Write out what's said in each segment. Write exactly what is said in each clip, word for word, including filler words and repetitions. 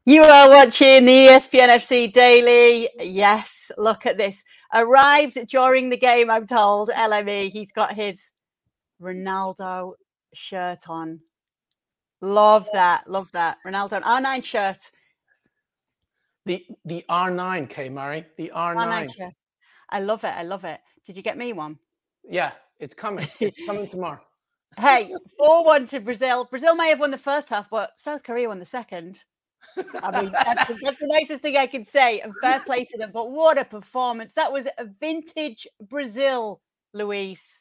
You are watching the E S P N F C Daily. Yes, look at this. Arrived during the game, I'm told, L M E. He's got his Ronaldo shirt on. Love that. Love that. Ronaldo, R nine shirt. The the R nine, Kay Murray. The R nine. R nine shirt. I love it. I love it. Did you get me one? Yeah, it's coming. It's coming tomorrow. Hey, four one to Brazil. Brazil may have won the first half, but South Korea won the second. I mean, that's, that's the nicest thing I can say, and fair play to them. But what a performance. That was a vintage Brazil, Luis.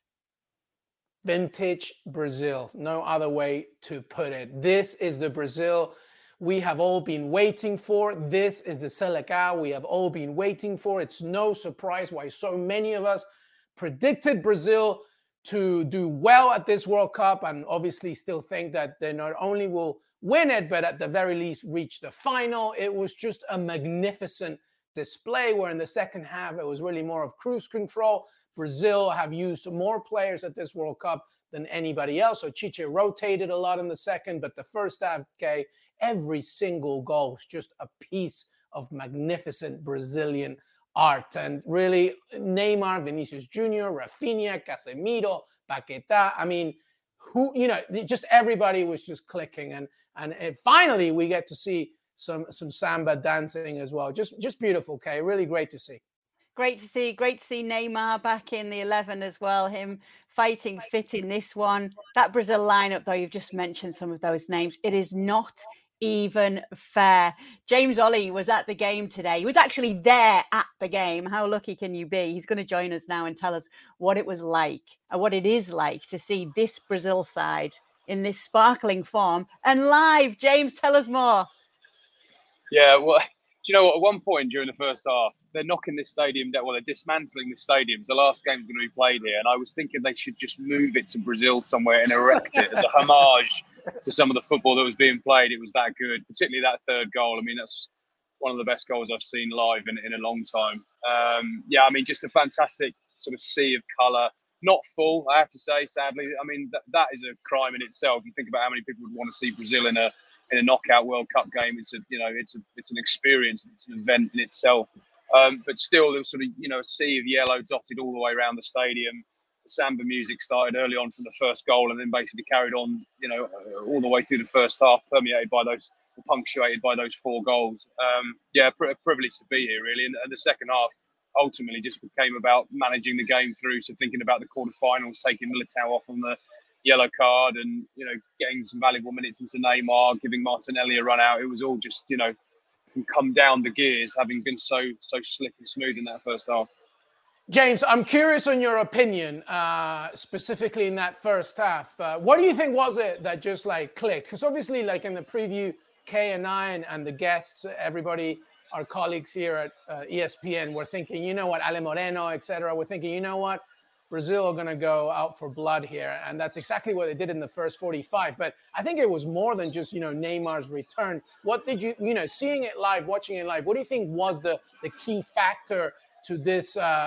Vintage Brazil. No other way to put it. This is the Brazil we have all been waiting for. This is the Selecao we have all been waiting for. It's no surprise why so many of us predicted Brazil to do well at this World Cup, and obviously still think that they not only will win it, but at the very least reach the final. It was just a magnificent display where in the second half, it was really more of cruise control. Brazil have used more players at this World Cup than anybody else. So Chiche rotated a lot in the second, but the first half, okay, every single goal was just a piece of magnificent Brazilian art. And really, Neymar, Vinicius Junior, Rafinha, Casemiro, Paquetá, I mean, who, you know, just everybody was just clicking. And and, and finally, we get to see some some samba dancing as well. Just just beautiful, Kay. Really great to see. Great to see. Great to see Neymar back in the eleven as well. Him fighting fit in this one. That Brazil lineup, though, you've just mentioned some of those names. It is not even fair. James Ollie was at the game today. He was actually there at the game. How lucky can you be? He's going to join us now and tell us what it was like, or what it is like to see this Brazil side in this sparkling form and live. James, tell us more. Yeah, well, do you know what? At one point during the first half, they're knocking this stadium down. Well, they're dismantling the stadium. The last game's going to be played here, and I was thinking they should just move it to Brazil somewhere and erect it as a homage to some of the football that was being played. It was that good, particularly that third goal. I mean, that's one of the best goals I've seen live in, in a long time. Um, yeah, I mean, just a fantastic sort of sea of colour. Not full, I have to say, sadly. I mean, that, that is a crime in itself. You think about how many people would want to see Brazil in a in a knockout World Cup game. It's a, you know, it's a, it's an experience. It's an event in itself. Um, but still, there was sort of, you know, a sea of yellow dotted all the way around the stadium. The samba music started early on from the first goal, and then basically carried on, you know, all the way through the first half, permeated by those, punctuated by those four goals. Um, yeah, a privilege to be here, really. And, and the second half ultimately just became about managing the game through. So thinking about the quarterfinals, taking Militao off on the yellow card, and, you know, getting some valuable minutes into Neymar, giving Martinelli a run out. It was all just, you know, come down the gears, having been so so slick and smooth in that first half. James, I'm curious on your opinion, uh, specifically in that first half. Uh, what do you think was it that just like clicked? Because obviously, like in the preview, Kay and I and, and the guests, everybody, our colleagues here at uh, E S P N, were thinking, you know what, Ale Moreno, et cetera. We're thinking, you know what, Brazil are going to go out for blood here. And that's exactly what they did in the first forty-five. But I think it was more than just, you know, Neymar's return. What did you, you know, seeing it live, watching it live, what do you think was the, the key factor to this uh,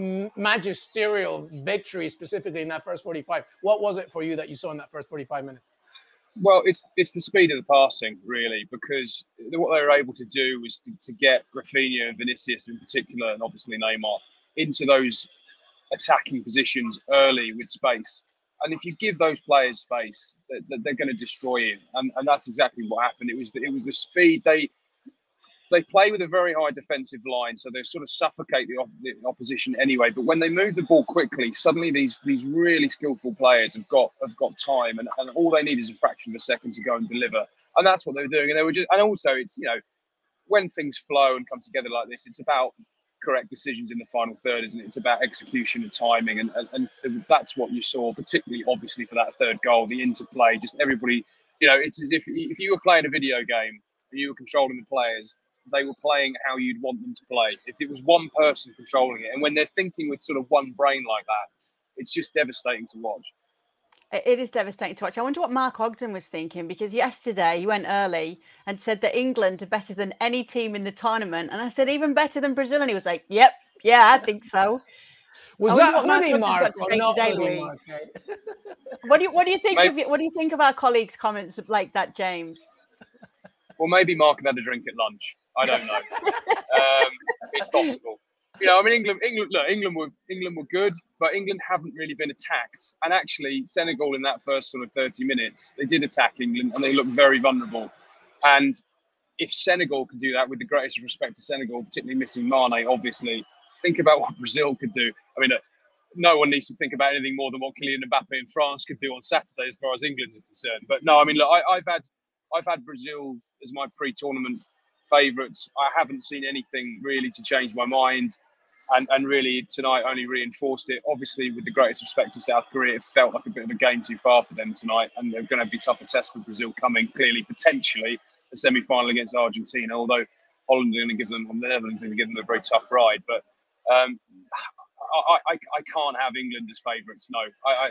magisterial victory, specifically in that first forty-five? What was it for you that you saw in that first forty-five minutes? Well, it's it's the speed of the passing, really, because what they were able to do was to, to get Rafinha and Vinicius in particular, and obviously Neymar, into those attacking positions early with space. And if you give those players space, they're, they're going to destroy you. And, and that's exactly what happened. It was the, it was the speed. They they play with a very high defensive line, so they sort of suffocate the, op the opposition anyway. But when they move the ball quickly, suddenly these these really skillful players have got have got time, and, and all they need is a fraction of a second to go and deliver. And that's what they were doing. And they were just, and also it's, you know, when things flow and come together like this, it's about correct decisions in the final third, isn't it? It's about execution and timing, and, and and that's what you saw, particularly obviously for that third goal, the interplay. Just everybody, you know, it's as if if you were playing a video game and you were controlling the players, they were playing how you'd want them to play. If it was one person controlling it, and when they're thinking with sort of one brain like that, it's just devastating to watch. It is devastating to watch. I wonder what Mark Ogden was thinking, because yesterday he went early and said that England are better than any team in the tournament. And I said, even better than Brazil. And he was like, yep, yeah, I think so. Was that hoodie Mark or not hoodie Mark? What do you what do you think of what do you think of our colleagues' comments like that, James? Well, maybe Mark had had a drink at lunch. I don't know. um, it's possible. You know, I mean, England, England, look, England were England were good, but England haven't really been attacked. And actually, Senegal in that first sort of thirty minutes, they did attack England, and they looked very vulnerable. And if Senegal could do that, with the greatest respect to Senegal, particularly missing Mane, obviously, think about what Brazil could do. I mean, uh, no one needs to think about anything more than what Kylian Mbappe in France could do on Saturday, as far as England is concerned. But no, I mean, look, I, I've had I've had Brazil as my pre-tournament favourites. I haven't seen anything really to change my mind. And, and really tonight only reinforced it. Obviously, with the greatest respect to South Korea, it felt like a bit of a game too far for them tonight. And they're going to be tougher tests for Brazil coming, clearly, potentially, a semi-final against Argentina. Although Holland are going to give them, the Netherlands are going to give them a very tough ride. But um, I, I, I can't have England as favourites, no. I, I,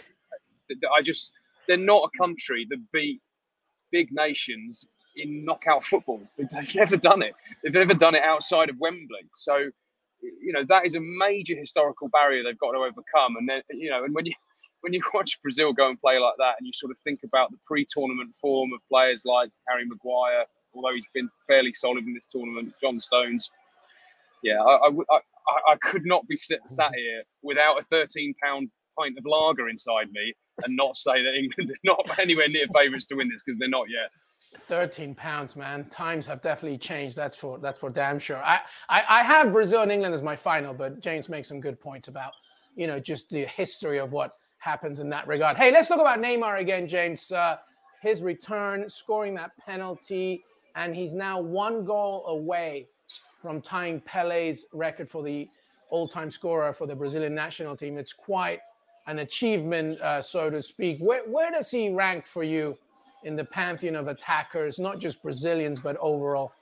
I just, they're not a country that beat big nations in knockout football. They've never done it. They've never done it outside of Wembley. So, you know, that is a major historical barrier they've got to overcome. And then, you know, and when you when you watch Brazil go and play like that, and you sort of think about the pre-tournament form of players like Harry Maguire, although he's been fairly solid in this tournament, John Stones, yeah, I I, I, I could not be sit, sat here without a thirteen pound pint of lager inside me and not say that England are not anywhere near favourites to win this, because they're not yet. thirteen pounds, man. Times have definitely changed. That's for that's for damn sure. I, I, I have Brazil and England as my final, but James makes some good points about, you know, just the history of what happens in that regard. Hey, let's talk about Neymar again, James. Uh, his return, scoring that penalty, and he's now one goal away from tying Pele's record for the all-time scorer for the Brazilian national team. It's quite an achievement, uh, so to speak. Where, where does he rank for you in the pantheon of attackers, not just Brazilians, but overall?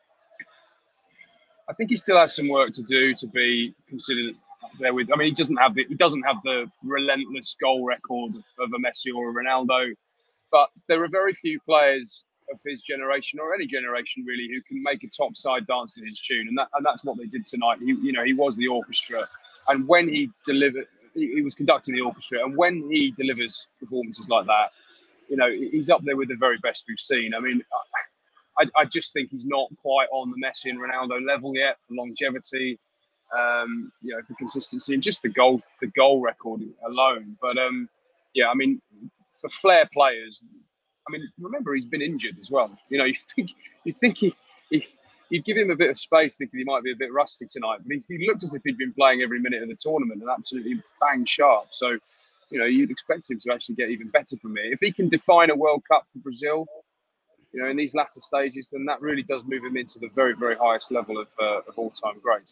I think he still has some work to do to be considered there with. I mean, he doesn't have the he doesn't have the relentless goal record of a Messi or a Ronaldo, but there are very few players of his generation, or any generation really, who can make a top side dance to his tune, and that and that's what they did tonight. He, you know, he was the orchestra, and when he delivered, he, he was conducting the orchestra, and when he delivers performances like that, you know, he's up there with the very best we've seen. I mean, I, I just think he's not quite on the Messi and Ronaldo level yet for longevity, um, you know, for consistency, and just the goal, the goal record alone. But um, yeah, I mean, for flair players, I mean, remember he's been injured as well. You know, you think you think he, he you'd give him a bit of space, thinking he might be a bit rusty tonight, but he, he looked as if he'd been playing every minute of the tournament and absolutely bang sharp. So, you know, you'd expect him to actually get even better from it. If he can define a World Cup for Brazil, you know, in these latter stages, then that really does move him into the very, very highest level of, uh, of all-time greats.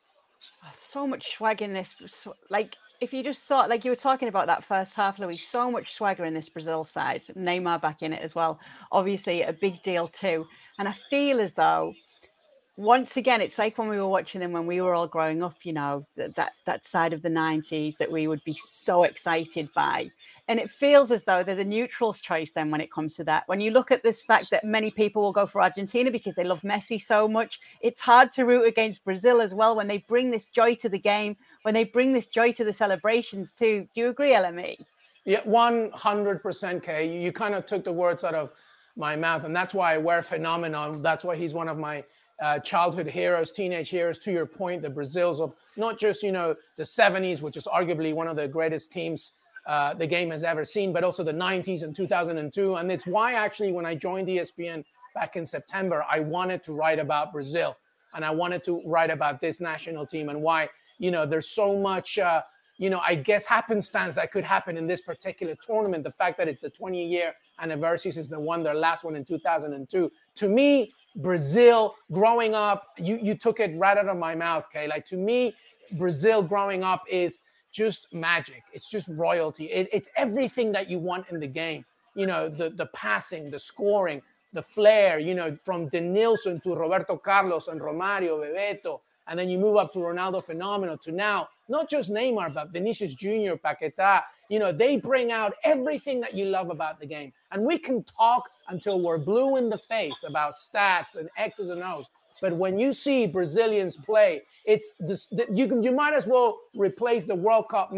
So much swag in this. Like, if you just saw, like you were talking about that first half, Louis, so much swagger in this Brazil side. Neymar back in it as well. Obviously, a big deal too. And I feel as though, once again, it's like when we were watching them when we were all growing up, you know, that, that that side of the nineties that we would be so excited by. And it feels as though they're the neutrals choice then when it comes to that. When you look at this fact that many people will go for Argentina because they love Messi so much, it's hard to root against Brazil as well when they bring this joy to the game, when they bring this joy to the celebrations too. Do you agree, L M E? Yeah, one hundred percent, Kay. You, you kind of took the words out of my mouth, and that's why I wear Phenomenon. That's why he's one of my Uh, childhood heroes, teenage heroes. To your point, the Brazils of not just, you know, the seventies, which is arguably one of the greatest teams uh, the game has ever seen, but also the nineties and two thousand two. And it's why actually when I joined E S P N back in September, I wanted to write about Brazil, and I wanted to write about this national team, and why, you know, there's so much, uh, you know, I guess happenstance that could happen in this particular tournament. The fact that it's the twentieth year anniversary since they won their last one in two thousand two. To me, Brazil growing up, you, you took it right out of my mouth, Kay. Like, to me, Brazil growing up is just magic. It's just royalty. It, it's everything that you want in the game. You know, the, the passing, the scoring, the flair, you know, from Denilson to Roberto Carlos and Romario, Bebeto, and then you move up to Ronaldo Phenomenal, to now, not just Neymar, but Vinicius Junior, Paquetá. You know, they bring out everything that you love about the game. And we can talk until we're blue in the face about stats and X's and O's. But when you see Brazilians play, it's this, you can, you might as well replace the World Cup match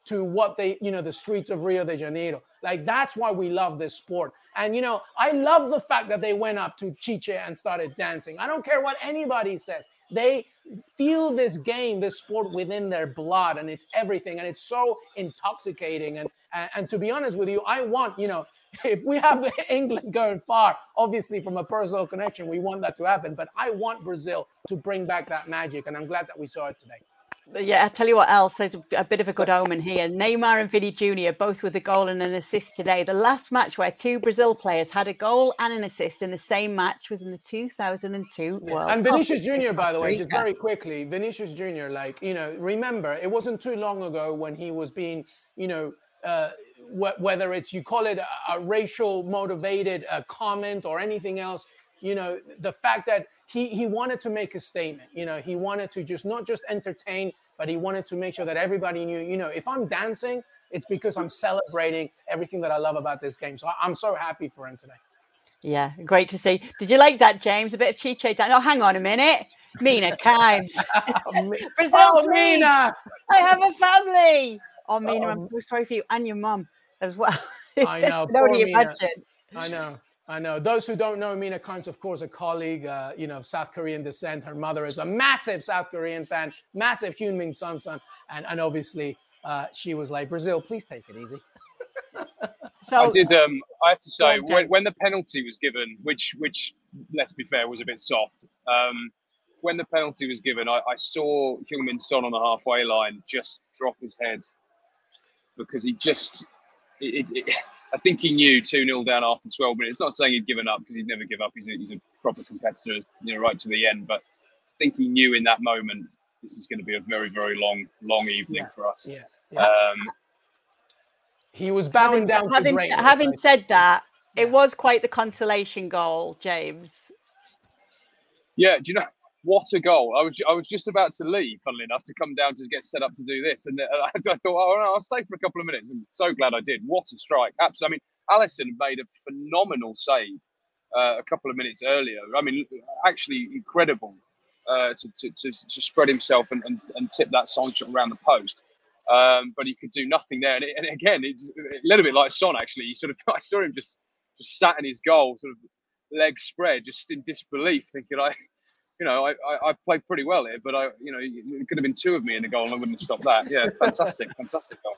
to what they, you know, the streets of Rio de Janeiro. Like, that's why we love this sport. And, you know, I love the fact that they went up to Chiche and started dancing. I don't care what anybody says. They feel this game, this sport within their blood, and it's everything. And it's so intoxicating. And, and, and to be honest with you, I want, you know, if we have England going far, obviously from a personal connection, we want that to happen. But I want Brazil to bring back that magic. And I'm glad that we saw it today. Yeah, I tell you what else, there's a bit of a good omen here. Neymar and Vini Junior both with a goal and an assist today. The last match where two Brazil players had a goal and an assist in the same match was in the two thousand two World Cup. And Vinicius Junior, by the way, just very quickly, Vinicius Junior, like, you know, remember, it wasn't too long ago when he was being, you know, uh, wh- whether it's, you call it a, a racial motivated uh, comment or anything else, you know, the fact that he, he wanted to make a statement, you know, he wanted to just not just entertain, but he wanted to make sure that everybody knew, you know, if I'm dancing, it's because I'm celebrating everything that I love about this game. So I'm so happy for him today. Yeah, great to see. Did you like that, James? A bit of Chiche dance. Oh, hang on a minute. Mina Kimes. Brazil, oh, please. Mina. I have a family. Oh, Mina, Oh. I'm so sorry for you and your mum as well. I know. Can only imagine. I know. I know. Those who don't know, Mina Kimes, of course, a colleague, uh, you know, of South Korean descent. Her mother is a massive South Korean fan, massive Heung-min Son, and and obviously uh, she was like, Brazil, please take it easy. So I did. Um, I have to say, okay. when, when the penalty was given, which which let's be fair was a bit soft. Um, when the penalty was given, I, I saw Heung-min Son on the halfway line just drop his head because he just. It, it, it, I think he knew two nil down after twelve minutes. It's not saying he'd given up because he'd never give up. He's a, he's a proper competitor, you know, right to the end. But I think he knew in that moment this is going to be a very, very long, long evening yeah. for us. Yeah. yeah. Um, he was bowing having, down to having, greatness. having like, said that, yeah. it was quite the consolation goal, James. Yeah, do you know what a goal? I was I was just about to leave, funnily enough, to come down to get set up to do this, and I, I thought, oh, no, I'll stay for a couple of minutes. I'm so glad I did. What a strike! Absolutely. I mean, Alisson made a phenomenal save uh, a couple of minutes earlier. I mean, actually incredible uh, to, to, to to spread himself and, and, and tip that Son shot around the post. Um, but he could do nothing there. And, it, and again, it's a little bit like Son. Actually, he sort of I saw him just just sat in his goal, sort of legs spread, just in disbelief, thinking I. You know, I, I, I played pretty well here, but I, you know, it could have been two of me in the goal, and I wouldn't have stopped that. Yeah, fantastic, fantastic goal.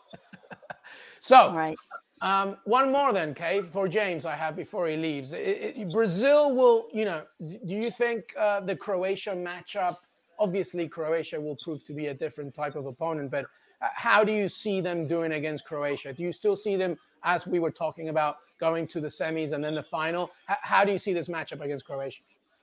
So, right. um, one more then, Kay, for James. I have before he leaves. It, it, Brazil will, you know, do you think uh, the Croatia matchup? Obviously, Croatia will prove to be a different type of opponent, but uh, how do you see them doing against Croatia? Do you still see them, as we were talking about, going to the semis and then the final? H- how do you see this matchup against Croatia?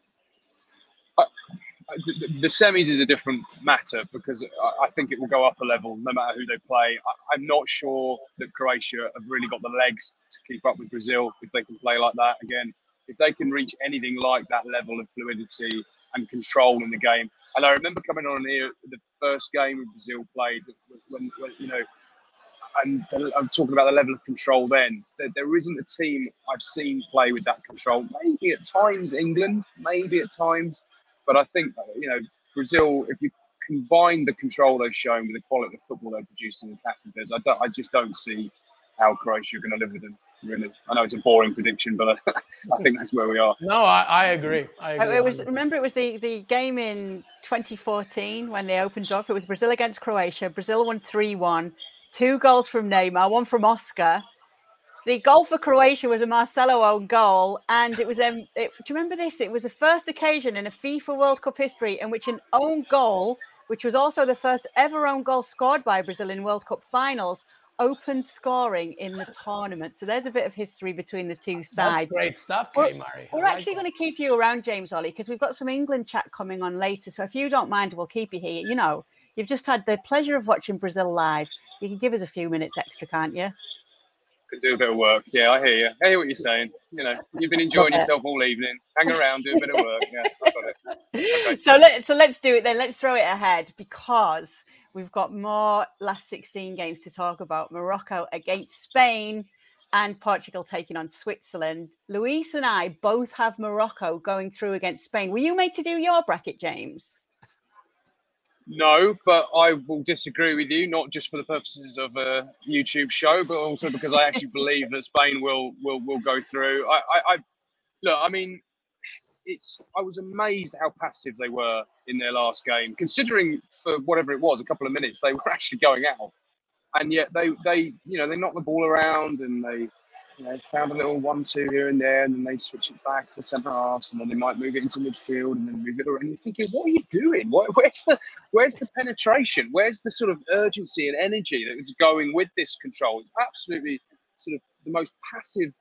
The, the semis is a different matter because I think it will go up a level no matter who they play. I, I'm not sure that Croatia have really got the legs to keep up with Brazil if they can play like that again. If they can reach anything like that level of fluidity and control in the game. And I remember coming on here the first game Brazil played when, when you know, and I'm talking about the level of control then. There, there isn't a team I've seen play with that control. Maybe at times England, maybe at times. But I think, you know, Brazil, if you combine the control they've shown with the quality of football they've produced in attacking players, I, don't, I just don't see how Croatia are going to live with them, really. I know it's a boring prediction, but I, I think that's where we are. No, I, I agree. I agree. It was, remember, it was the, the game in twenty fourteen when they opened up. It was Brazil against Croatia. Brazil won three one. Two goals from Neymar, one from Oscar. The goal for Croatia was a Marcelo own goal, and it was. Um, it, do you remember this? It was the first occasion in a FIFA World Cup history in which an own goal, which was also the first ever own goal scored by Brazil in World Cup finals, opened scoring in the tournament. So there's a bit of history between the two sides. That's great stuff, We're, Kay Murray. we're like actually that. going to keep you around, James Ollie, because we've got some England chat coming on later. So if you don't mind, we'll keep you here. You know, you've just had the pleasure of watching Brazil live. You can give us a few minutes extra, can't you? Could do a bit of work. Yeah, I hear you. I hear what you're saying. You know, you've been enjoying yourself all evening. Hang around, do a bit of work. Yeah, I've got it. Okay. So let so let's do it then. Let's throw it ahead because we've got more last sixteen games to talk about. Morocco against Spain and Portugal taking on Switzerland. Luis and I both have Morocco going through against Spain. Were you made to do your bracket, James? No, but I will disagree with you, not just for the purposes of a YouTube show, but also because I actually believe that Spain will will will go through. I, I, I look, I mean, it's. I was amazed how passive they were in their last game, considering for whatever it was, a couple of minutes they were actually going out, and yet they they you know they knocked the ball around and they. You know, found a little one-two here and there, and then they switch it back to the centre halves, and then they might move it into midfield, and then move it around. And you're thinking, what are you doing? What, where's the where's the penetration? Where's the sort of urgency and energy that is going with this control? It's absolutely sort of the most passive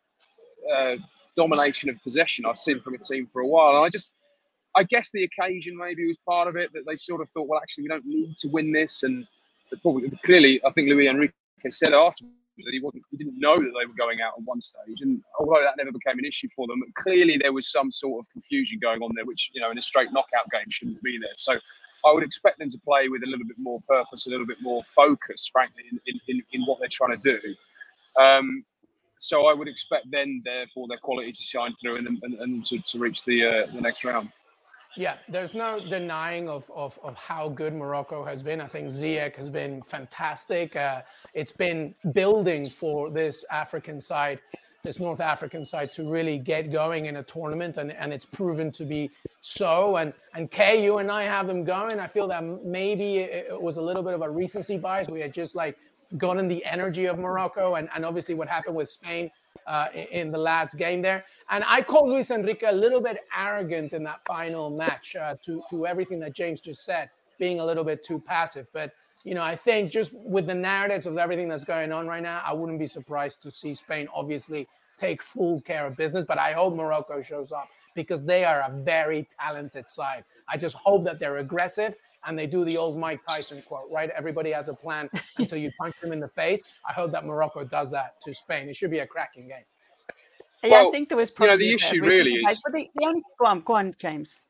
uh, domination of possession I've seen from a team for a while. And I just, I guess the occasion maybe was part of it, that they sort of thought, well, actually, we don't need to win this, and probably clearly, I think Luis Enrique said after. That he wasn't, he didn't know that they were going out at one stage, and although that never became an issue for them, clearly there was some sort of confusion going on there, which, you know, in a straight knockout game shouldn't be there. So I would expect them to play with a little bit more purpose, a little bit more focus, frankly, in in, in what they're trying to do. Um, so I would expect then, therefore, their quality to shine through and and, and to, to reach the uh, the next round. Yeah, there's no denying of, of, of how good Morocco has been. I think Ziyech has been fantastic. Uh, it's been building for this African side, this North African side, to really get going in a tournament, and, and it's proven to be so. And, and Kay, you and I have them going. I feel that maybe it, it was a little bit of a recency bias. We had just like gotten the energy of Morocco, and, and obviously what happened with Spain uh, in, in the last game there. And I called Luis Enrique a little bit arrogant in that final match uh, to, to everything that James just said, being a little bit too passive. But, you know, I think just with the narratives of everything that's going on right now, I wouldn't be surprised to see Spain obviously take full care of business. But I hope Morocco shows up, because they are a very talented side. I just hope that they're aggressive and they do the old Mike Tyson quote, right? Everybody has a plan until you punch them in the face. I hope that Morocco does that to Spain. It should be a cracking game. Yeah, well, I think there was probably you know, the issue really is. But the, the only, go on, go on, James.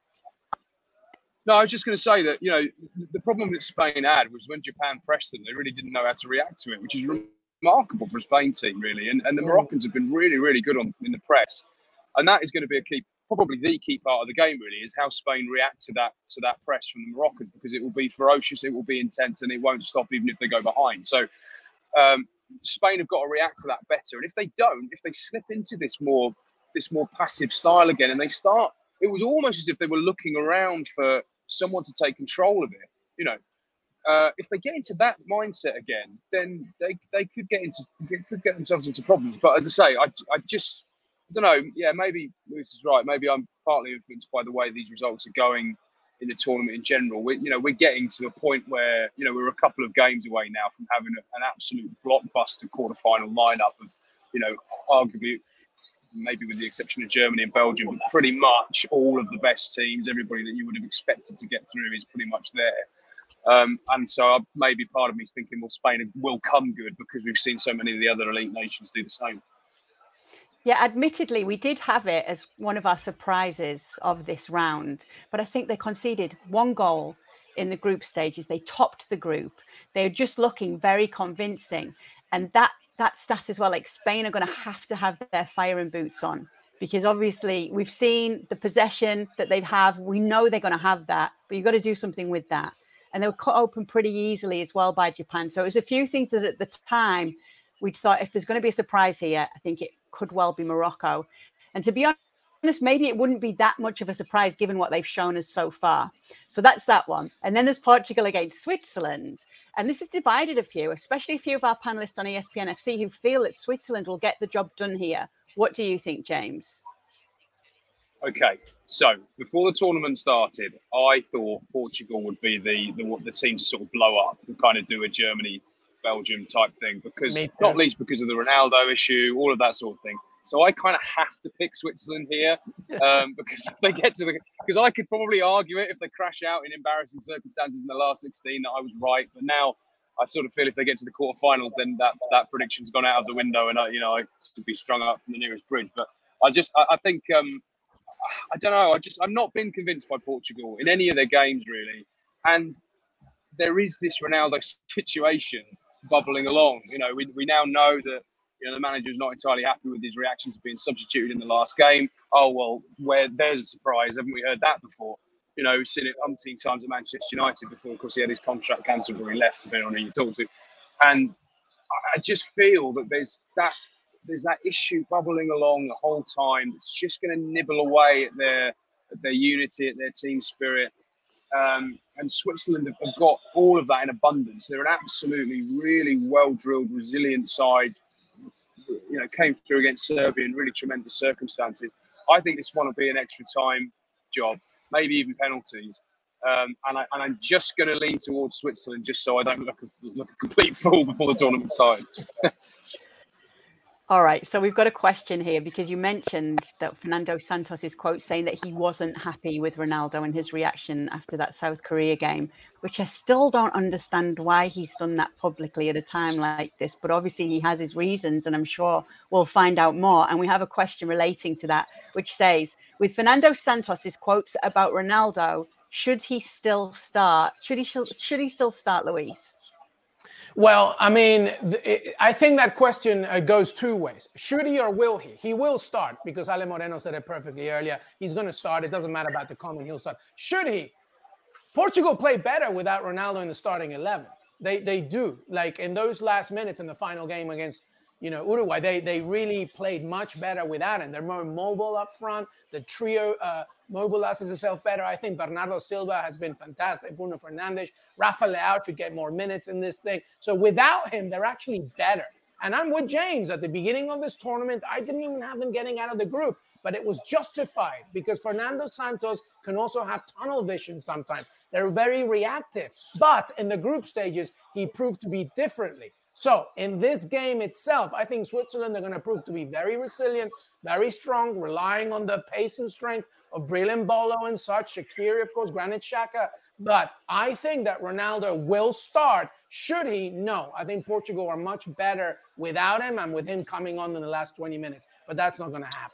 No, I was just going to say that, you know, the problem that Spain had was when Japan pressed them, they really didn't know how to react to it, which is remarkable for a Spain team, really. And and the Moroccans have been really, really good on in the press, and that is going to be a key, probably the key part of the game, really, is how Spain react to that to that press from the Moroccans, because it will be ferocious, it will be intense, and it won't stop even if they go behind. So um, Spain have got to react to that better, and if they don't, if they slip into this more this more passive style again, and they start, it was almost as if they were looking around for someone to take control of it. You know, uh, if they get into that mindset again, then they, they could get into they could get themselves into problems. But as I say, I I just I don't know. Yeah, maybe Lewis is right. Maybe I'm partly influenced by the way these results are going in the tournament in general. We, you know, we're getting to a point where, you know, we're a couple of games away now from having a, an absolute blockbuster quarterfinal lineup of, you know, arguably, maybe with the exception of Germany and Belgium, but pretty much all of the best teams, everybody that you would have expected to get through is pretty much there. Um, and so maybe part of me is thinking, well, Spain will come good because we've seen so many of the other elite nations do the same. Yeah, admittedly, we did have it as one of our surprises of this round, but I think they conceded one goal in the group stages. They topped the group. They're just looking very convincing. And that that stat as well, like Spain are going to have to have their firing boots on, because obviously we've seen the possession that they have. We know they're going to have that, but you've got to do something with that. And they were cut open pretty easily as well by Japan. So it was a few things that at the time we'd thought, if there's going to be a surprise here, I think it could well be Morocco. And to be honest, maybe it wouldn't be that much of a surprise given what they've shown us so far. So that's that one. And then there's Portugal against Switzerland. And this has divided a few, especially a few of our panelists on E S P N F C who feel that Switzerland will get the job done here. What do you think, James? Okay, so before the tournament started, I thought Portugal would be the the, the team to sort of blow up and kind of do a Germany Belgium type thing, because not least because of the Ronaldo issue, all of that sort of thing. So I kind of have to pick Switzerland here um, because if they get to the, because I could probably argue it if they crash out in embarrassing circumstances in the last sixteen that I was right, but now I sort of feel if they get to the quarterfinals, then that that prediction's gone out of the window, and I, you know, I should be strung up from the nearest bridge. But I just I, I think um, I don't know. I just I'm not been convinced by Portugal in any of their games really, and there is this Ronaldo situation bubbling along. You know, we we now know that, you know, the manager's not entirely happy with his reactions to being substituted in the last game. Oh well, where there's a surprise, haven't we heard that before? You know, we've seen it umpteen times at Manchester United before. Of course, he had his contract cancelled or he left, depending on who you talk to. And I just feel that there's that there's that issue bubbling along the whole time. It's just going to nibble away at their at their unity, at their team spirit. Um, and Switzerland have, have got all of that in abundance. They're an absolutely, really well-drilled, resilient side. You know, came through against Serbia in really tremendous circumstances. I think this one will be an extra time job, maybe even penalties. Um, and, I, and I'm just going to lean towards Switzerland just so I don't look a, look a complete fool before the tournament starts. All right, so we've got a question here because you mentioned that Fernando Santos's quote saying that he wasn't happy with Ronaldo and his reaction after that South Korea game, which I still don't understand why he's done that publicly at a time like this. But obviously he has his reasons, and I'm sure we'll find out more. And we have a question relating to that, which says, with Fernando Santos's quotes about Ronaldo, should he still start? Should he should he still start, Luis? Well, I mean, I think that question goes two ways. Should he or will he? He will start because Ale Moreno said it perfectly earlier. He's going to start. It doesn't matter about the comment. He'll start. Should he? Portugal play better without Ronaldo in the starting eleven. They they do. Like in those last minutes in the final game against, you know, Uruguay, they they really played much better without him. They're more mobile up front. The trio uh, mobilizes itself better. I think Bernardo Silva has been fantastic. Bruno Fernandes, Rafa Leao should get more minutes in this thing. So without him, they're actually better. And I'm with James. At the beginning of this tournament, I didn't even have them getting out of the group, but it was justified because Fernando Santos can also have tunnel vision sometimes. They're very reactive. But in the group stages, he proved to be differently. So in this game itself, I think Switzerland are going to prove to be very resilient, very strong, relying on the pace and strength of Breel Embolo and such, Shaqiri, of course, Granit Xhaka. But I think that Ronaldo will start. Should he? No. I think Portugal are much better without him and with him coming on in the last twenty minutes. But that's not going to happen.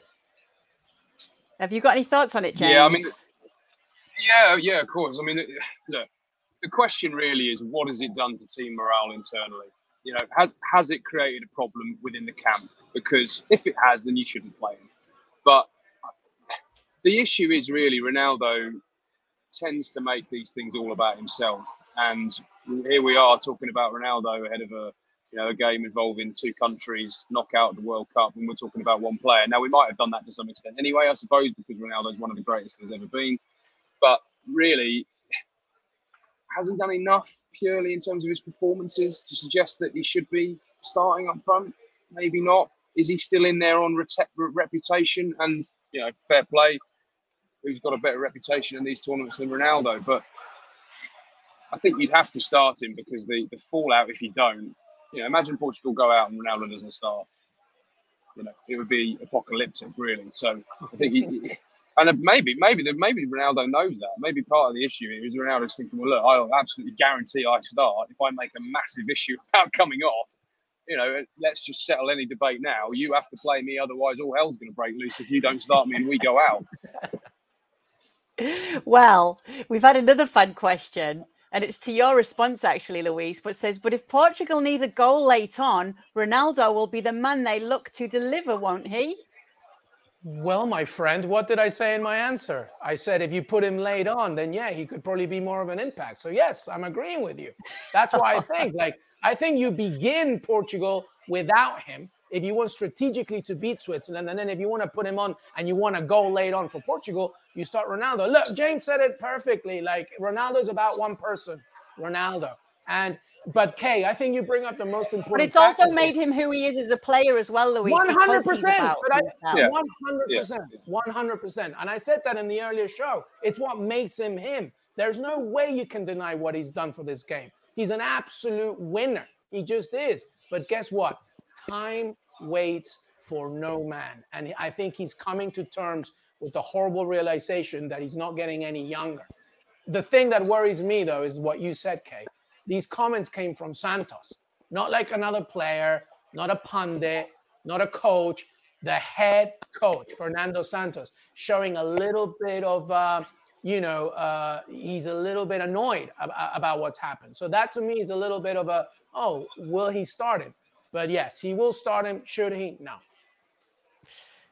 Have you got any thoughts on it, James? Yeah, I mean, yeah, yeah, of course. I mean, look, the question really is, what has it done to team morale internally? You know, has has it created a problem within the camp? Because if it has, then you shouldn't play him. But the issue is really Ronaldo tends to make these things all about himself. And here we are talking about Ronaldo ahead of a you know a game involving two countries, knockout of the World Cup, and we're talking about one player. Now, we might have done that to some extent anyway, I suppose, because Ronaldo is one of the greatest there's ever been. But really, hasn't done enough purely in terms of his performances to suggest that he should be starting up front. Maybe not. Is he still in there on rete- reputation? And, you know, fair play. Who's got a better reputation in these tournaments than Ronaldo? But I think you'd have to start him because the, the fallout, if you don't, you know, imagine Portugal go out and Ronaldo doesn't start. You know, it would be apocalyptic, really. So I think he, and maybe, maybe, maybe Ronaldo knows that. Maybe part of the issue here is Ronaldo's thinking, well, look, I'll absolutely guarantee I start if I make a massive issue about coming off. You know, let's just settle any debate now. You have to play me, otherwise all hell's going to break loose if you don't start me and we go out. Well, we've had another fun question, and it's to your response, actually, Luis, but it says, but if Portugal need a goal late on, Ronaldo will be the man they look to deliver, won't he? Well, my friend, what did I say in my answer? I said if you put him late on, then yeah, he could probably be more of an impact. So yes, I'm agreeing with you. That's why I think, like, I think you begin Portugal without him if you want strategically to beat Switzerland. And then if you want to put him on and you want to go late on for Portugal, you start Ronaldo. Look, James said it perfectly. Like, Ronaldo's about one person, Ronaldo. And but Kay, I think you bring up the most important. But it's also made him who he is as a player as well, Luis. One hundred percent. Yeah. One hundred percent. One hundred percent. And I said that in the earlier show. It's what makes him him. There's no way you can deny what he's done for this game. He's an absolute winner. He just is. But guess what? Time waits for no man. And I think he's coming to terms with the horrible realization that he's not getting any younger. The thing that worries me, though, is what you said, Kay. These comments came from Santos, not like another player, not a pundit, not a coach, the head coach, Fernando Santos, showing a little bit of, uh, you know, uh, he's a little bit annoyed ab- about what's happened. So that to me is a little bit of a, oh, will he start him? But yes, he will start him. Should he? No.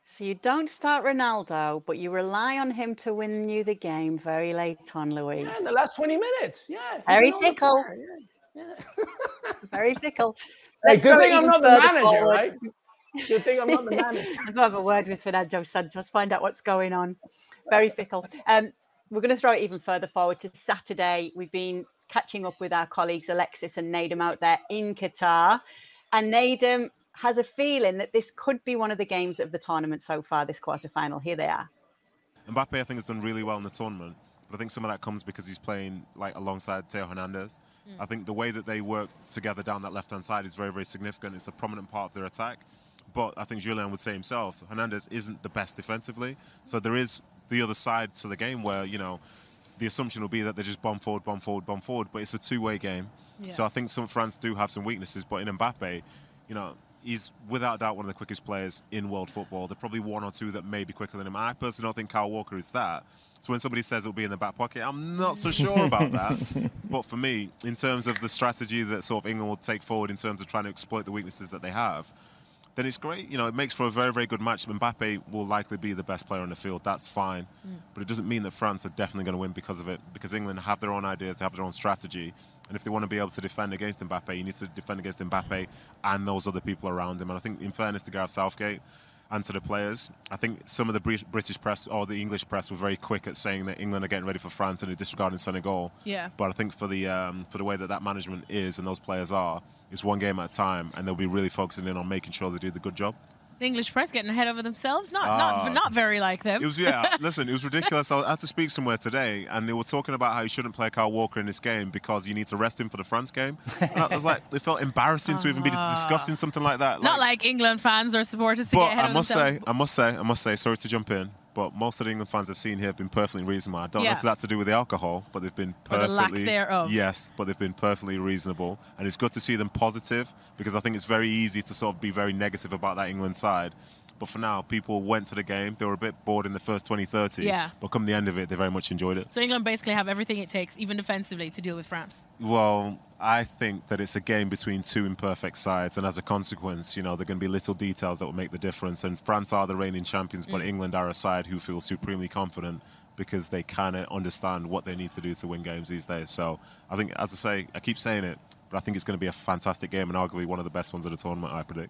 So you don't start Ronaldo, but you rely on him to win you the game very late on, Louise. Yeah, in the last twenty minutes. Yeah. Very fickle. Yeah. yeah. Very fickle. Hey, good thing I'm not the manager, forward. right? Good thing I'm not the manager. I'm going to have a word with Fernando Santos, find out what's going on. Very fickle. Um, we're going to throw it even further forward to Saturday. We've been catching up with our colleagues Alexis and Nedum out there in Qatar. And Nedum has a feeling that this could be one of the games of the tournament so far, this quarterfinal. Here they are. Mbappe, I think, has done really well in the tournament. But I think some of that comes because he's playing like alongside Theo Hernandez. Mm. I think the way that they work together down that left-hand side is very, very significant. It's a prominent part of their attack. But I think Julian would say himself, Hernandez isn't the best defensively. So there is the other side to the game where, you know, the assumption will be that they just bomb forward, bomb forward, bomb forward. But it's a two-way game. Yeah. So I think some France do have some weaknesses. But in Mbappe, you know, he's without doubt one of the quickest players in world football. There are probably one or two that may be quicker than him. I personally don't think Kyle Walker is that. So when somebody says it'll be in the back pocket, I'm not so sure about that. But for me, in terms of the strategy that sort of England will take forward in terms of trying to exploit the weaknesses that they have, then it's great. You know, it makes for a very, very good match. Mbappe will likely be the best player on the field. That's fine. Mm. But it doesn't mean that France are definitely going to win because of it. Because England have their own ideas, they have their own strategy. And if they want to be able to defend against Mbappe, you need to defend against Mbappe and those other people around him. And I think, in fairness to Gareth Southgate and to the players, I think some of the British press or the English press were very quick at saying that England are getting ready for France and they're disregarding Senegal. Yeah. But I think for the um, for the way that that management is and those players are, it's one game at a time, and they'll be really focusing in on making sure they do the good job. The English press getting ahead over themselves? Not uh, not not very like them. It was, yeah, listen, it was ridiculous. I had to speak somewhere today, and they were talking about how you shouldn't play Kyle Walker in this game because you need to rest him for the France game. And I was like, it felt embarrassing uh, to even be discussing something like that. Not like, like England fans or supporters to but get ahead I must of themselves. say, I must say, I must say, sorry to jump in, but most of the England fans I've seen here have been perfectly reasonable. I don't yeah. know if that's to do with the alcohol, but they've been perfectly... Or the lack thereof. Yes, but they've been perfectly reasonable. And it's good to see them positive, because I think it's very easy to sort of be very negative about that England side. But for now, people went to the game. They were a bit bored in the first twenty, thirty. Yeah. But come the end of it, they very much enjoyed it. So England basically have everything it takes, even defensively, to deal with France. Well, I think that it's a game between two imperfect sides. And as a consequence, you know, there are going to be little details that will make the difference. And France are the reigning champions, but mm. England are a side who feel supremely confident because they kind of understand what they need to do to win games these days. So I think, as I say, I keep saying it, but I think it's going to be a fantastic game and arguably one of the best ones of the tournament, I predict.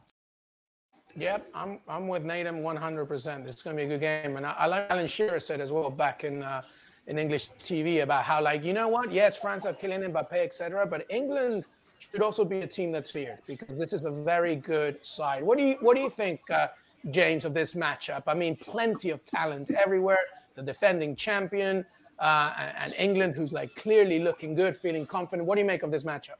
Yep, I'm I'm with Nedum one hundred percent. It's going to be a good game. And I, I like Alan Shearer said as well back in uh, in English T V about how, like, you know what? Yes, France have Kylian Mbappe, et cetera, but England should also be a team that's feared because this is a very good side. What do you what do you think, uh, James, of this matchup? I mean, plenty of talent everywhere. The defending champion uh, and, and England, who's like clearly looking good, feeling confident. What do you make of this matchup?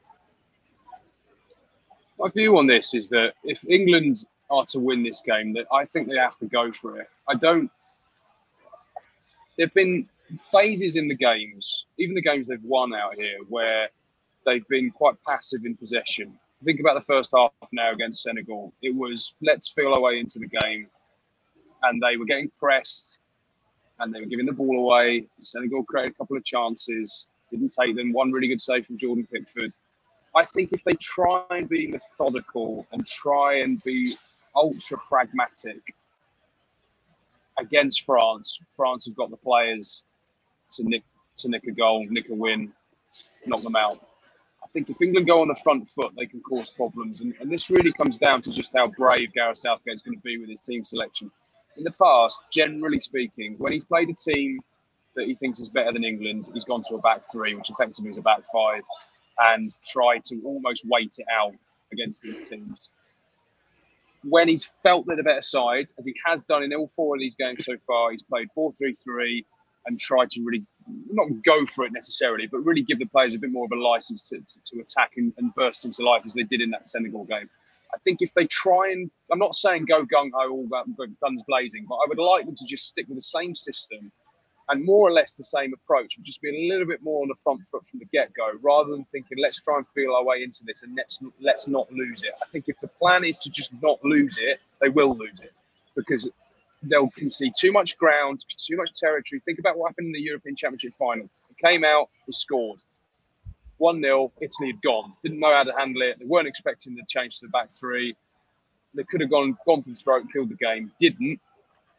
My view on this is that if England are to win this game, that I think they have to go for it. I don't. There've been phases in the games, even the games they've won out here, where they've been quite passive in possession. Think about the first half now against Senegal. It was let's feel our way into the game, and they were getting pressed, and they were giving the ball away. Senegal created a couple of chances, didn't take them. One really good save from Jordan Pickford. I think if they try and be methodical and try and be ultra pragmatic against France, France have got the players to nick to nick a goal, nick a win, knock them out. I think if England go on the front foot, they can cause problems. And, and this really comes down to just how brave Gareth Southgate is going to be with his team selection. In the past, generally speaking, when he's played a team that he thinks is better than England, he's gone to a back three, which effectively is a back five, and tried to almost wait it out against these teams. When he's felt they're the better side, as he has done in all four of these games so far, he's played four three three and tried to really, not go for it necessarily, but really give the players a bit more of a license to, to, to attack and, and burst into life as they did in that Senegal game. I think if they try and, I'm not saying go gung-ho, all guns blazing, but I would like them to just stick with the same system and more or less the same approach, but just be a little bit more on the front foot from the get-go, rather than thinking, let's try and feel our way into this and let's let's not lose it. I think if the plan is to just not lose it, they will lose it because they'll concede too much ground, too much territory. Think about what happened in the European Championship final. It came out, they scored. one nil, Italy had gone. Didn't know how to handle it. They weren't expecting the change to the back three. They could have gone, gone for the stroke, killed the game. Didn't.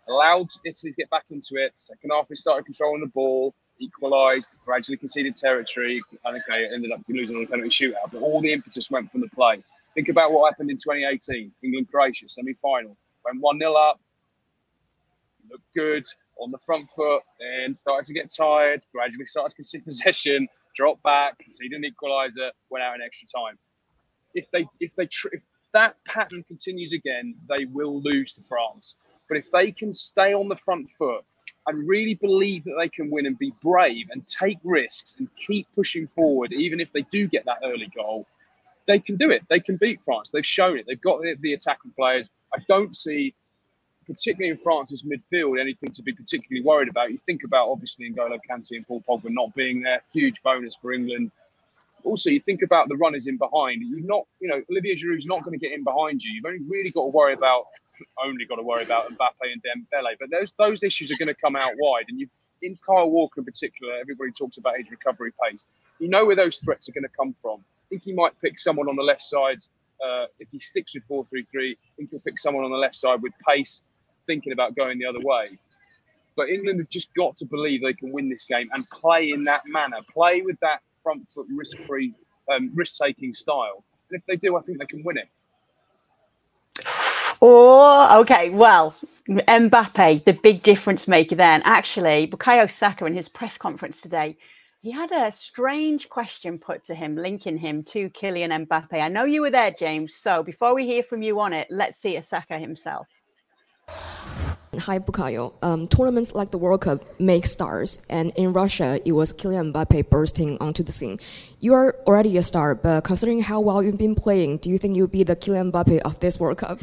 allowed Italy to get back into it. Second half, they started controlling the ball, equalised, gradually conceded territory, and okay, it ended up losing on a penalty shootout. But all the impetus went from the play. Think about what happened in twenty eighteen, England-Croatia semi-final. Went one nil up, looked good on the front foot, and started to get tired, gradually started to concede possession, dropped back, conceded an equaliser, went out in extra time. If they, if they, tr- if that pattern continues again, they will lose to France. But if they can stay on the front foot and really believe that they can win and be brave and take risks and keep pushing forward, even if they do get that early goal, they can do it. They can beat France. They've shown it. They've got the, the attacking players. I don't see, particularly in France's midfield, anything to be particularly worried about. You think about, obviously, N'Golo Kante and Paul Pogba not being there. Huge bonus for England. Also, you think about the runners in behind. You've not, you know, Olivier Giroud's not going to get in behind you. You've only really got to worry about, only got to worry about Mbappe and Dembele. But those those issues are going to come out wide. And you've, in Kyle Walker in particular, everybody talks about his recovery pace. You know where those threats are going to come from. I think he might pick someone on the left side. Uh, if he sticks with four three three, I think he'll pick someone on the left side with pace, thinking about going the other way. But England have just got to believe they can win this game and play in that manner, play with that front foot risk-free, um, risk-taking style. And if they do, I think they can win it. Oh, okay. Well, Mbappe, the big difference maker then. Actually, Bukayo Saka in his press conference today, he had a strange question put to him, linking him to Kylian Mbappe. I know you were there, James. So before we hear from you on it, let's see Saka himself. Hi, Bukayo. Um, tournaments like the World Cup make stars, and in Russia, it was Kylian Mbappe bursting onto the scene. You are already a star, but considering how well you've been playing, do you think you'll be the Kylian Mbappe of this World Cup?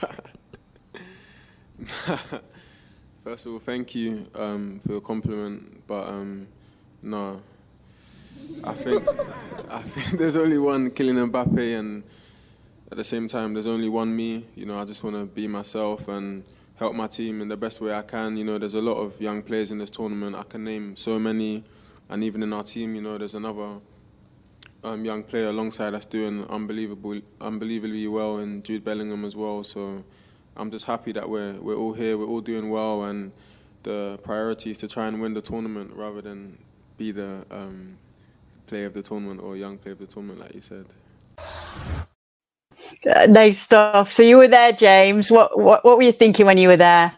First of all, thank you um, for your compliment, but um, no, I think I think there's only one Kylian Mbappe, and at the same time, there's only one me. You know, I just want to be myself and help my team in the best way I can. You know, there's a lot of young players in this tournament. I can name so many, and even in our team, you know, there's another um, young player alongside us doing unbelievable, unbelievably well, and Jude Bellingham as well. So I'm just happy that we're we're all here, we're all doing well, and the priority is to try and win the tournament rather than be the um, player of the tournament or young player of the tournament, like you said. Uh, nice stuff. So you were there, James. What, what what were you thinking when you were there?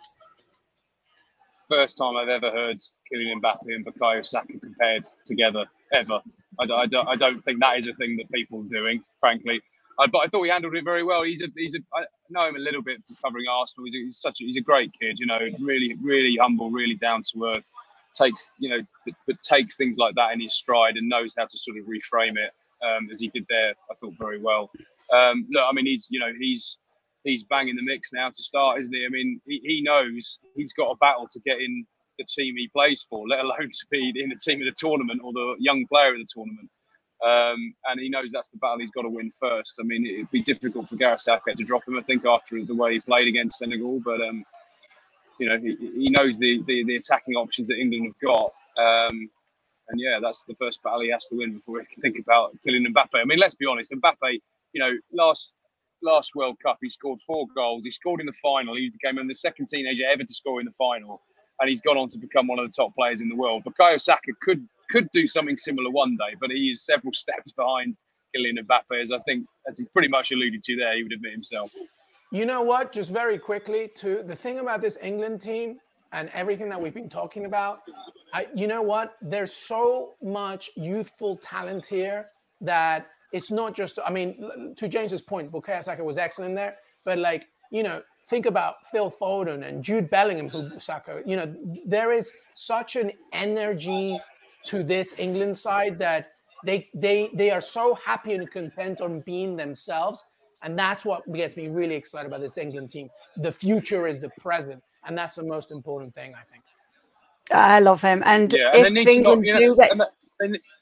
First time I've ever heard Kylian Mbappe and Bukayo Saka compared together, ever. I, I, don't, I don't think that is a thing that people are doing, frankly. I, but I thought he handled it very well. He's a, he's a, I know him a little bit from covering Arsenal. He's, a, he's such a, he's a great kid, you know, really, really humble, really down to earth. Takes, you know, but, but takes things like that in his stride and knows how to sort of reframe it, um, as he did there. I thought very well. Um, look, I mean, he's, you know, he's he's banging the mix now to start, isn't he? I mean, he, he knows he's got a battle to get in the team he plays for, let alone to be in the team of the tournament or the young player of the tournament. Um, and he knows that's the battle he's got to win first. I mean, it'd be difficult for Gareth Southgate to drop him, I think, after the way he played against Senegal. But, um, you know, he, he knows the, the, the attacking options that England have got. Um, and, yeah, that's the first battle he has to win before he can think about Kylian Mbappe. I mean, let's be honest, Mbappe, you know, last last World Cup, he scored four goals. He scored in the final. He became the second teenager ever to score in the final. And he's gone on to become one of the top players in the world. Bukayo Saka could could do something similar one day, but he is several steps behind Kylian Mbappe, as I think, as he pretty much alluded to there, he would admit himself. You know what? Just very quickly, to the thing about this England team and everything that we've been talking about, I, you know what? There's so much youthful talent here that it's not just, I mean, to James's point, Bukayo Saka was excellent there, but like, you know, think about Phil Foden and Jude Bellingham, who Saka, you know, there is such an energy to this England side that they they they are so happy and content on being themselves. And that's what gets me really excited about this England team. The future is the present. And that's the most important thing, I think. I love him. And yeah, if and England not, you know, do get... and, and,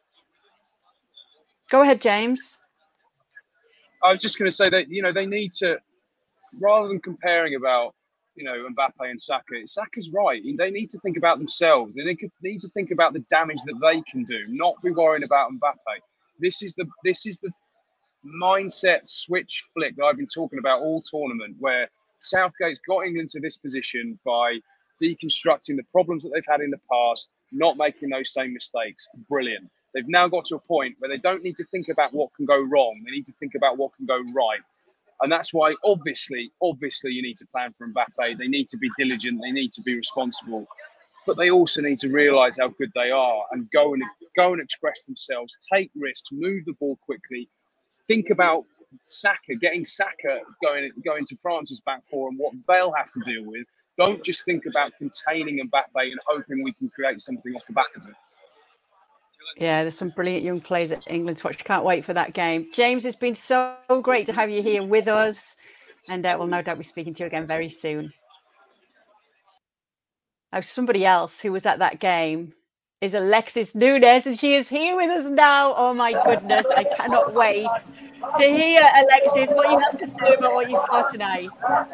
Go ahead, James. I was just going to say that, you know, they need to, rather than comparing about, you know, Mbappe and Saka, Saka's right. They need to think about themselves. They need to think about the damage that they can do, not be worrying about Mbappe. This is the this is the mindset switch flick that I've been talking about all tournament, where Southgate's got England to this position by deconstructing the problems that they've had in the past, not making those same mistakes. Brilliant. They've now got to a point where they don't need to think about what can go wrong. They need to think about what can go right. And that's why, obviously, obviously, you need to plan for Mbappe. They need to be diligent. They need to be responsible. But they also need to realise how good they are and go and go and express themselves, take risks, move the ball quickly. Think about Saka, getting Saka going, going to France's back four and what they'll have to deal with. Don't just think about containing Mbappe and hoping we can create something off the back of it. Yeah, there's some brilliant young players at England to watch. Can't wait for that game. James, it's been so great to have you here with us. And uh, we'll no doubt be speaking to you again very soon. Now, somebody else who was at that game is Alexis Nunes, and she is here with us now. Oh, my goodness. I cannot wait to hear, Alexis, what you have to say about what you saw tonight.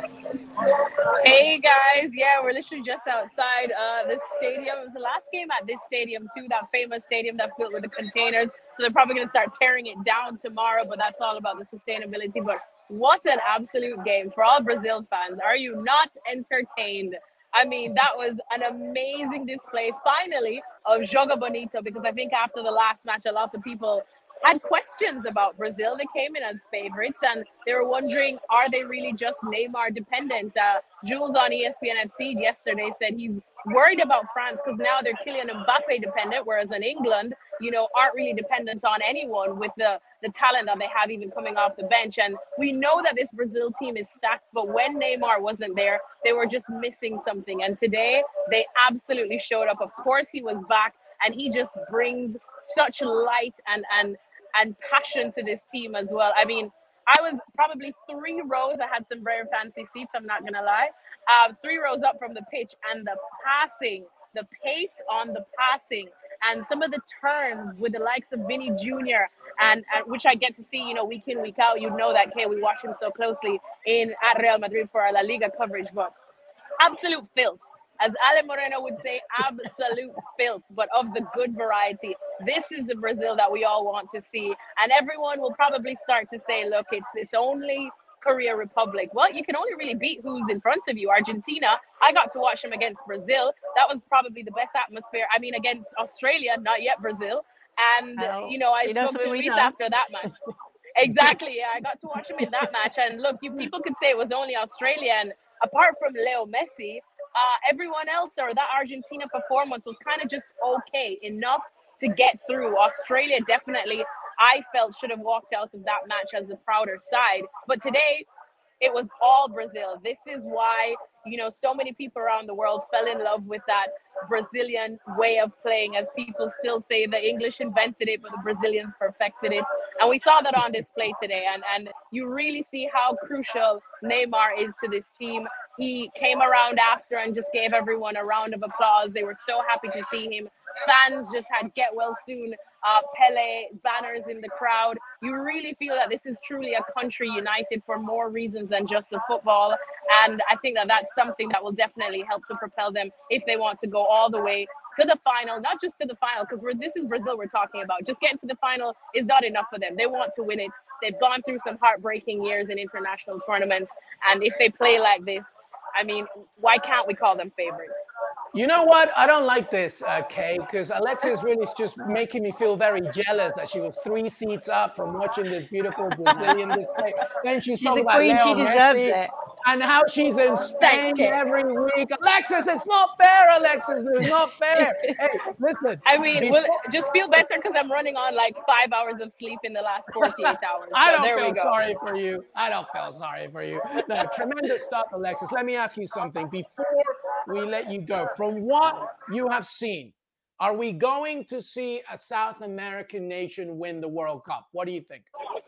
Hey guys, yeah, we're literally just outside uh, this stadium. It was the last game at this stadium too, that famous stadium that's built with the containers. So they're probably going to start tearing it down tomorrow, but that's all about the sustainability. But what an absolute game for all Brazil fans. Are you not entertained? I mean, that was an amazing display, finally, of Joga Bonito, because I think after the last match, a lot of people had questions about Brazil. They came in as favorites and they were wondering, are they really just Neymar dependent? Uh, Jules on E S P N F C yesterday said he's worried about France because now they're Kylian Mbappe dependent, whereas in England, you know, aren't really dependent on anyone with the, the talent that they have even coming off the bench. And we know that this Brazil team is stacked, but when Neymar wasn't there, they were just missing something. And today they absolutely showed up. Of course, he was back and he just brings such light and, and, and passion to this team as well. I mean, I was probably three rows. I had some very fancy seats, I'm not going to lie. Um, three rows up from the pitch, and the passing, the pace on the passing, and some of the turns with the likes of Vinny Junior, and, and which I get to see, you know, week in, week out. You know that, Kay, we watch him so closely in at Real Madrid for our La Liga coverage, but absolute filth. As Ale Moreno would say, absolute filth, but of the good variety. This is the Brazil that we all want to see. And everyone will probably start to say, look, it's it's only Korea Republic. Well, you can only really beat who's in front of you. Argentina, I got to watch them against Brazil. That was probably the best atmosphere. I mean, against Australia, not yet Brazil. And, oh, you know, I you know, spoke to Luis know. after that match. Exactly, yeah, I got to watch him in that match. And look, you people could say it was only Australia. And apart from Leo Messi, Uh, everyone else, or that Argentina performance was kind of just okay, enough to get through. Australia definitely, I felt, should have walked out of that match as the prouder side. But today, it was all Brazil. This is why, you know, so many people around the world fell in love with that Brazilian way of playing, as people still say the English invented it, but the Brazilians perfected it. And we saw that on display today. And, and you really see how crucial Neymar is to this team. He came around after and just gave everyone a round of applause. They were so happy to see him. Fans just had get well soon, uh, Pele banners in the crowd. You really feel that this is truly a country united for more reasons than just the football. And I think that that's something that will definitely help to propel them if they want to go all the way to the final, not just to the final, because we're, this is Brazil we're talking about. Just getting to the final is not enough for them. They want to win it. They've gone through some heartbreaking years in international tournaments. And if they play like this, I mean, why can't we call them favorites? You know what? I don't like this, uh, Kay, because Alexis really is just making me feel very jealous that she was three seats up from watching this beautiful Brazilian display. Then she's, she's talking about queen, Leo Messi and how she's in Spain every week. Alexis, it's not fair, Alexis. It's not fair. Hey, listen. I mean, before, well, just feel better because I'm running on like five hours of sleep in the last forty-eight hours. So I don't there feel sorry for you. I don't feel sorry for you. No, tremendous stuff, Alexis. Let me ask you something before we let you go. From what you have seen, are we going to see a South American nation win the World Cup? What do you think?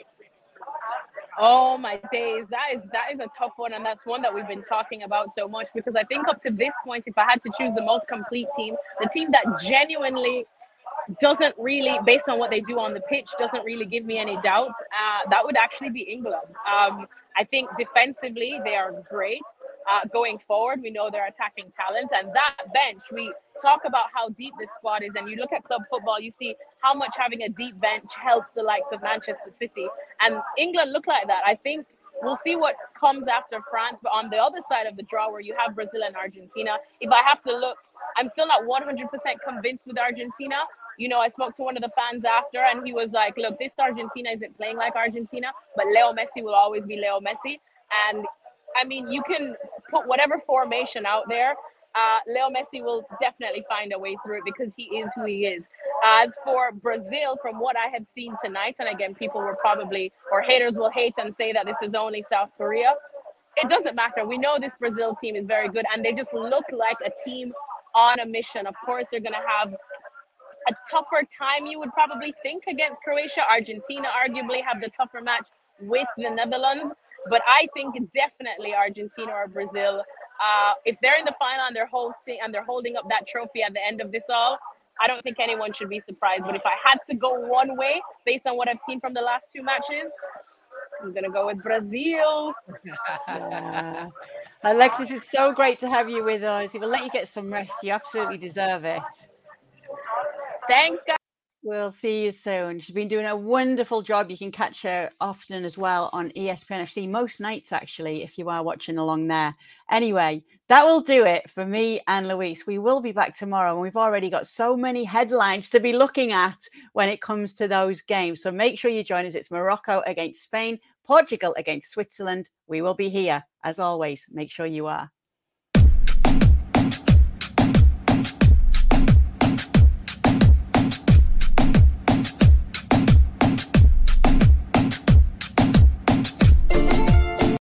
Oh my days, that is that is a tough one, and that's one that we've been talking about so much, because I think up to this point, if I had to choose the most complete team, the team that genuinely doesn't really, based on what they do on the pitch, doesn't really give me any doubts, uh, that would actually be England. Um, I think defensively they are great. Uh, going forward, we know they're attacking talent, and that bench, we talk about how deep this squad is, and you look at club football, you see how much having a deep bench helps the likes of Manchester City, and England look like that. I think we'll see what comes after France. But on the other side of the draw, where you have Brazil and Argentina, if I have to look, I'm still not one hundred percent convinced with Argentina. You know, I spoke to one of the fans after, and he was like, look, this Argentina isn't playing like Argentina, but Leo Messi will always be Leo Messi. And I mean, you can put whatever formation out there. Uh, Leo Messi will definitely find a way through it because he is who he is. As for Brazil, from what I have seen tonight, and again, people will probably, or haters will hate and say that this is only South Korea. It doesn't matter. We know this Brazil team is very good, and they just look like a team on a mission. Of course, they're going to have a tougher time, you would probably think, against Croatia. Argentina arguably have the tougher match with the Netherlands. But I think definitely Argentina or Brazil, uh, if they're in the final and they're hosting and they're holding up that trophy at the end of this all, I don't think anyone should be surprised. But if I had to go one way, based on what I've seen from the last two matches, I'm going to go with Brazil. Yeah. Alexis, it's so great to have you with us. We'll let you get some rest. You absolutely deserve it. Thanks, guys. We'll see you soon. She's been doing a wonderful job. You can catch her often as well on E S P N F C, most nights actually, if you are watching along there. Anyway, that will do it for me and Luis. We will be back tomorrow, and we've already got so many headlines to be looking at when it comes to those games. So make sure you join us. It's Morocco against Spain, Portugal against Switzerland. We will be here, as always. Make sure you are.